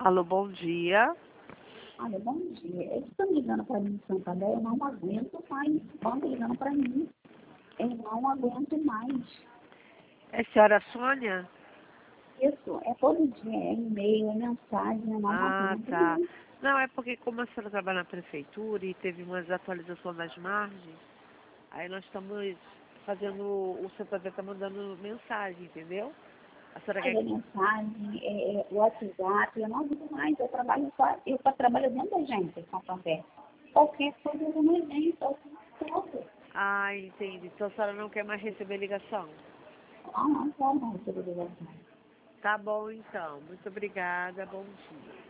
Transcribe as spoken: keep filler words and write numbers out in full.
Alô, bom dia. Olha, bom dia. Eles estão ligando para mim em Santander, eu não aguento mais. Estão ligando para mim. Eu não aguento mais. É a senhora Sônia? Isso, é todo dia, é e-mail, é mensagem, eu não Ah, aguento tá. mais. Não, é porque como a senhora trabalha na prefeitura e teve umas atualizações das margens, aí nós estamos fazendo, o Santander está mandando mensagem, entendeu? A senhora Mas quer... é mensagem, é, é WhatsApp, eu não aguento mais. Eu trabalho só, eu só trabalho dentro da agência, em Santander. Qualquer coisa eu não agência, eu faço. Ah, entendi. Então a senhora não quer mais receber ligação? Ah, não quero mais receber ligação. Tá bom, então. Muito obrigada. Bom dia.